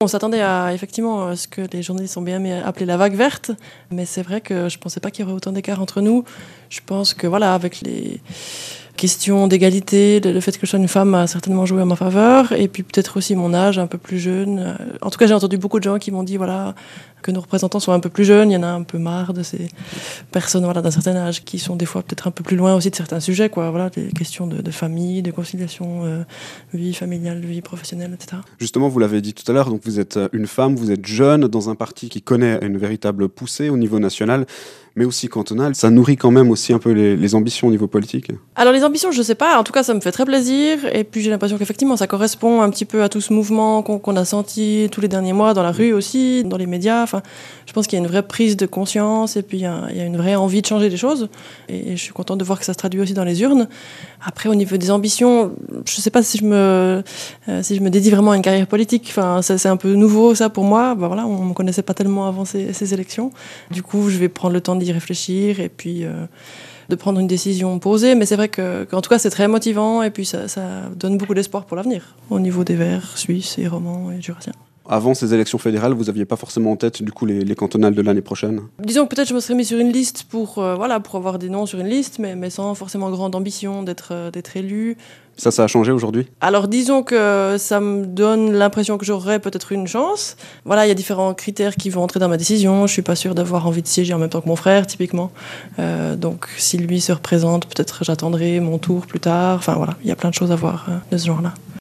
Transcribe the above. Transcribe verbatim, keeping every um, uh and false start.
On s'attendait à, effectivement, à ce que les journalistes ont bien aimé appeler la vague verte, mais c'est vrai que je ne pensais pas qu'il y aurait autant d'écart entre nous. Je pense que, voilà, avec les questions d'égalité, le fait que je sois une femme a certainement joué à ma faveur, et puis peut-être aussi mon âge, un peu plus jeune. En tout cas, j'ai entendu beaucoup de gens qui m'ont dit, voilà, que nos représentants soient un peu plus jeunes. Il y en a un peu marre de ces personnes, voilà, d'un certain âge qui sont des fois peut-être un peu plus loin aussi de certains sujets, quoi. Voilà, des questions de, de famille, de conciliation, euh, vie familiale, vie professionnelle, et cetera. Justement, vous l'avez dit tout à l'heure, donc vous êtes une femme, vous êtes jeune dans un parti qui connaît une véritable poussée au niveau national, mais aussi cantonal. Ça nourrit quand même aussi un peu les, les ambitions au niveau politique. Alors les ambitions, je ne sais pas. En tout cas, ça me fait très plaisir. Et puis j'ai l'impression qu'effectivement, ça correspond un petit peu à tout ce mouvement qu'on, qu'on a senti tous les derniers mois dans la rue aussi, dans les médias. Enfin, je pense qu'il y a une vraie prise de conscience et puis il y a, il y a une vraie envie de changer les choses. Et, et je suis contente de voir que ça se traduit aussi dans les urnes. Après, au niveau des ambitions, je ne sais pas si je me, euh, si je me dédie vraiment à une carrière politique. Enfin, c'est, c'est un peu nouveau ça pour moi. Ben voilà, on ne me connaissait pas tellement avant ces, ces élections. Du coup, je vais prendre le temps d'y réfléchir et puis euh, de prendre une décision posée. Mais c'est vrai que, qu'en tout cas, c'est très motivant et puis ça, ça donne beaucoup d'espoir pour l'avenir au niveau des Verts, suisses et romans et jurassiens. Avant ces élections fédérales, vous n'aviez pas forcément en tête du coup les, les cantonales de l'année prochaine? Disons que peut-être je me serais mis sur une liste pour, euh, voilà, pour avoir des noms sur une liste, mais, mais sans forcément grande ambition d'être, euh, d'être élu. Ça, ça a changé aujourd'hui? Alors disons que ça me donne l'impression que j'aurais peut-être une chance. Voilà, il y a différents critères qui vont entrer dans ma décision. Je suis pas sûre d'avoir envie de siéger en même temps que mon frère, typiquement. Euh, donc si lui se représente, peut-être j'attendrai mon tour plus tard. Enfin voilà, il y a plein de choses à voir euh, de ce genre-là.